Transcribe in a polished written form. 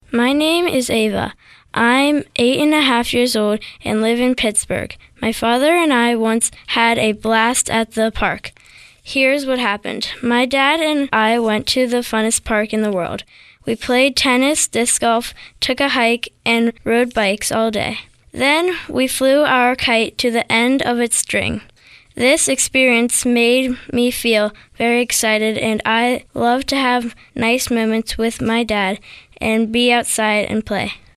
My name is Ava. I'm 8.5 years old and live in Pittsburgh. My father and I once had a blast at the park. Here's what happened. My dad and I went to the funnest park in the world. We played tennis, disc golf, took a hike, and rode bikes all day. Then we flew our kite to the end of its string. This experience made me feel very excited, and I love to have nice moments with my dad and be outside and play.